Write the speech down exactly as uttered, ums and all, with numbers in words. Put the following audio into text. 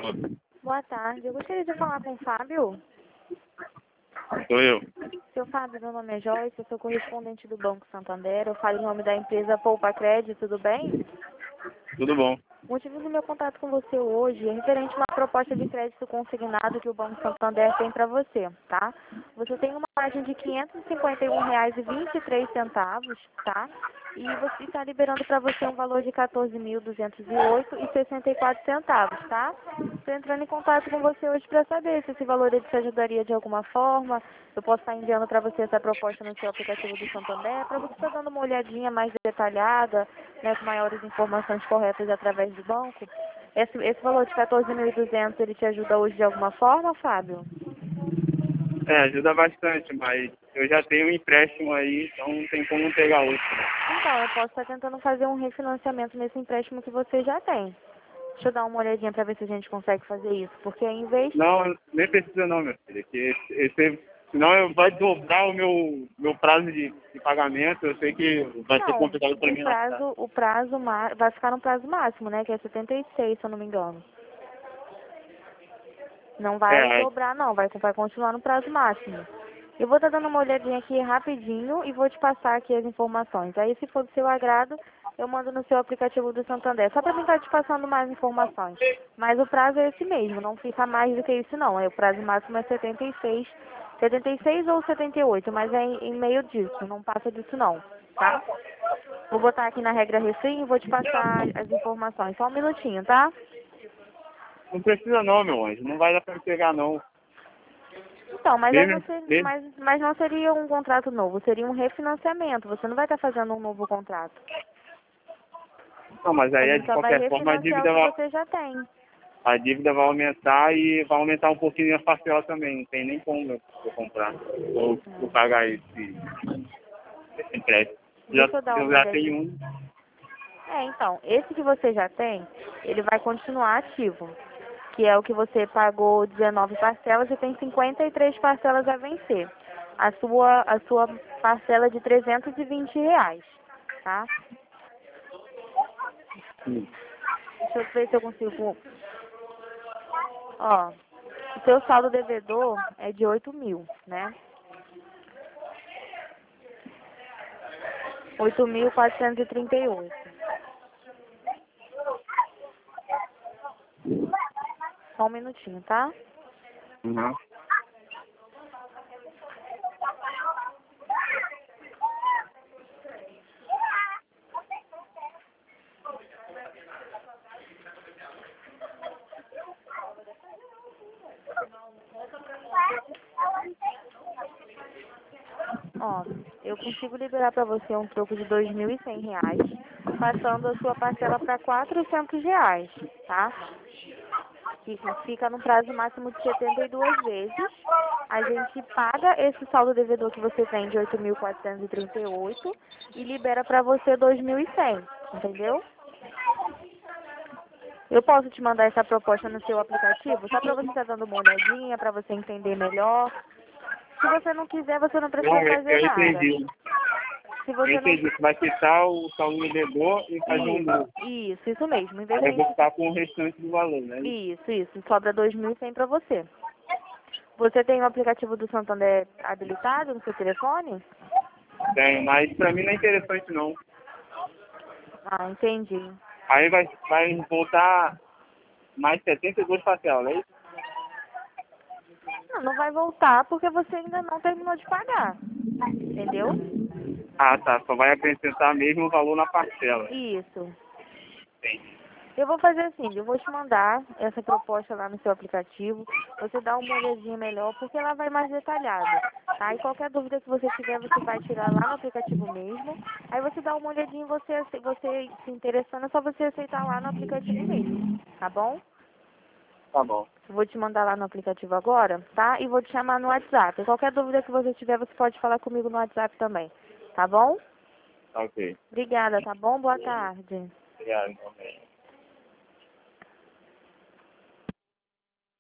Boa tarde, eu gostaria de falar com o Fábio. Sou eu. Seu Fábio, meu nome é Joyce, eu sou correspondente do Banco Santander, eu falo em nome da empresa Poupa Crédito, tudo bem? Tudo bom? O motivo do meu contato com você hoje é referente a uma proposta de crédito consignado que o Banco Santander tem para você, tá? Você tem uma margem de quinhentos e cinquenta e um reais e vinte e três centavos, tá? E você está liberando para você um valor de quatorze mil duzentos e oito reais e sessenta e quatro centavos, tá? Estou entrando em contato com você hoje para saber se esse valor ele te ajudaria de alguma forma. Eu posso estar enviando para você essa proposta no seu aplicativo do Santander, para você estar dando uma olhadinha mais detalhada, né, com maiores informações corretas através do banco. Esse, esse valor de quatorze mil e duzentos, ele te ajuda hoje de alguma forma, Fábio? É, ajuda bastante, mas eu já tenho um empréstimo aí, então não tem como pegar outro. Então, eu posso estar tentando fazer um refinanciamento nesse empréstimo que você já tem. Deixa eu dar uma olhadinha para ver se a gente consegue fazer isso, porque em vez... Não, nem precisa não, meu filho, que esse, esse, senão eu vai dobrar o meu, meu prazo de, de pagamento, eu sei que vai ser Não, complicado para o mim lá. Tá? prazo, o prazo ma- vai ficar no prazo máximo, né, que é setenta e seis, se eu não me engano. Não vai É, dobrar, não. Vai, vai continuar no prazo máximo. Eu vou estar dando uma olhadinha aqui rapidinho e vou te passar aqui as informações. Aí, se for do seu agrado, eu mando no seu aplicativo do Santander. Só para mim estar te passando mais informações. Mas o prazo é esse mesmo. Não fica mais do que isso, não. Aí, o prazo máximo é setenta e seis. setenta e seis ou setenta e oito, mas é em, em meio disso. Não passa disso, não. Tá? Vou botar aqui na regra refém e vou te passar as informações. Só um minutinho, tá? não precisa não, meu anjo, não vai dar para me pegar não. Então, mas aí Mesmo, você, mesmo, mas, mas não seria um contrato novo, seria um refinanciamento. Você não vai estar fazendo um novo contrato. não, mas A aí gente de só vai qualquer forma a refinanciar o dívida que vai, você já tem. a dívida vai aumentar e vai aumentar um pouquinho a parcela também, não tem nem como eu, eu comprar ou eu Hum. pagar esse, esse empréstimo. Já, Deixa eu dar eu uma já olhadinha. tenho um. É, então, esse que você já tem, ele vai continuar ativo. Que é o que você pagou dezenove parcelas e tem cinquenta e três parcelas a vencer. A sua, a sua parcela é de trezentos e vinte reais, tá? Deixa eu ver se eu consigo. Ó, o seu saldo devedor é de oito mil, né? oito mil quatrocentos e trinta e oito. Só um minutinho, tá? Uhum. Ó, eu consigo liberar para você um troco de dois mil e cem reais, passando a sua parcela para quatrocentos reais, tá? Fica, fica no prazo máximo de setenta e duas vezes. A gente paga esse saldo devedor que você tem de oito mil quatrocentos e trinta e oito e libera para você dois mil e cem, entendeu? Eu posso te mandar essa proposta no seu aplicativo, só para você estar dando uma olhadinha, para você entender melhor. Se você não quiser, você não Não, precisa eu, fazer eu nada. entendi. Se Eu você não... entendi. Você vai quitar o saúde devedor e fazer um novo. Isso, isso, isso mesmo. Em vez Aí da eu vou gente... ficar com o restante do valor, né? Isso, isso. Sobra dois mil e cem para você. Você tem o aplicativo do Santander habilitado no seu telefone? Tem, mas pra mim não é interessante não. Ah, entendi. Aí vai, vai voltar mais setenta e duas parcelas, é isso? Não, não vai voltar porque você ainda não terminou de pagar. Entendeu? Ah, tá. Só vai acrescentar mesmo o valor na parcela. Isso. Entendi. Eu vou fazer assim, eu vou te mandar essa proposta lá no seu aplicativo, você dá uma olhadinha melhor, porque ela vai mais detalhada, tá? E qualquer dúvida que você tiver, você vai tirar lá no aplicativo mesmo, aí você dá uma olhadinha e você, ace- você se interessando, é só você aceitar lá no aplicativo mesmo, tá bom? Tá bom. Eu vou te mandar lá no aplicativo agora, tá? E vou te chamar no WhatsApp. Qualquer dúvida que você tiver, você pode falar comigo no WhatsApp também, tá bom? Tá ok. Obrigada, tá bom? Boa tarde. Obrigado, então.